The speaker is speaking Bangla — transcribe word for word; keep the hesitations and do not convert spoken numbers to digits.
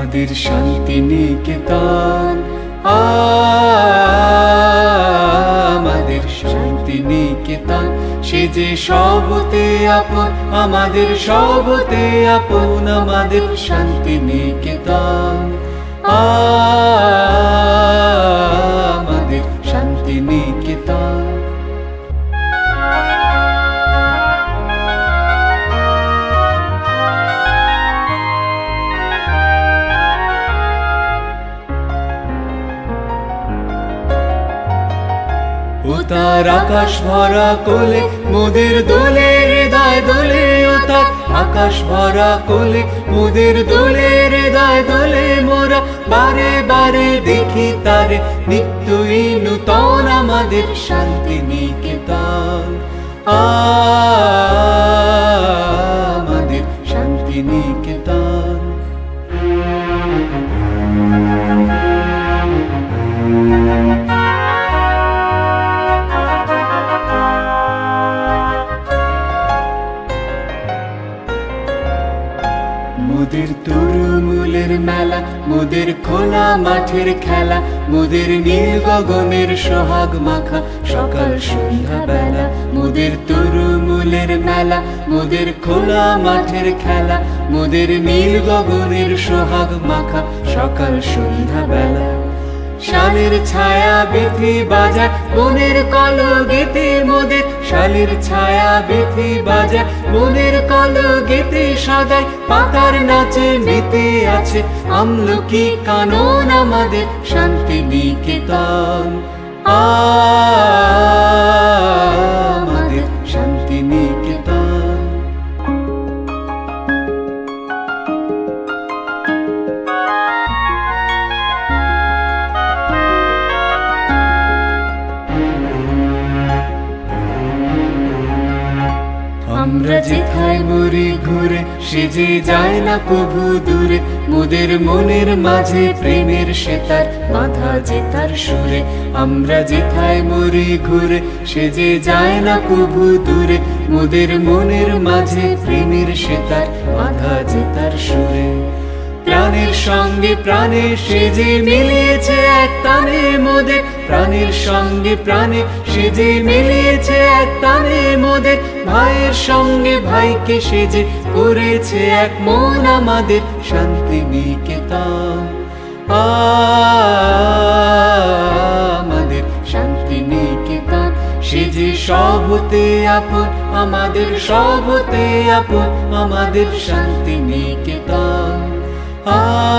আমাদের শান্তি নিকেতন, আমাদের শান্তি নিকেতন। সে যে সবতে আপন, আমাদের সবতে আপন, আমাদের শান্তি নিকেতন, আমাদের শান্তি নিকেতন। ও তার আকাশ ভরা কোলে মোদের দোলে, হৃদয় দোলে। ও তার আকাশ ভরা কোলে মোদের দোলে, হৃদয় দোলে। মোরা বারে বারে দেখি তারে, নিত্যই নূতন আমাদের শান্তি নিকেতন, আমাদের শান্তি নিকেতন। মোদের তরুমূলের মেলা, মোদের খোলা মাঠের খেলা, মোদের নীল গগনের সোহাগ মাখা সকাল সন্ধ্যা বেলা। মোদের তরুমূলের মেলা, মোদের খোলা মাঠের খেলা, মোদের নীল গগনের সোহাগ মাখা সকাল সন্ধ্যা বেলা। শালের ছায়া বেথি বাজায় বনের কল গীতি মোদের, শালের ছায়া বেথি বাজায় বনের কল গীতি সাজায়। পাতার নাচে মেতে আছে আমলকি কানন, আমাদের শান্তি নিকেতন, আমাদের শান্তি নিকেতন। আমরা যেথায় মরি ঘুরে, সে যে যায় না কভু দূরে। মোদের মনের মাঝে প্রেমের সেতার বাঁধা যে তার সুরে। আমরা যেথায় মরি ঘুরে, সে যে যায় না কভু দূরে। মোদের মনের মাঝে প্রেমের সেতার বাঁধা যে তার সুরে। প্রাণের সঙ্গে প্রাণে সে যে মিলিয়েছে এক তানে মোদের, প্রাণের সঙ্গে প্রাণে সে যে মিলিয়েছে এক তানে মোদের। ভাইয়ের সঙ্গে ভাইকে সে যে করেছে এক মন, আমাদের শান্তি নিকেতন, আমাদের শান্তি নিকেতন। সে যে সবতে আপন, আমাদের সবতে আপন, আমাদের শান্তি নিকেতন,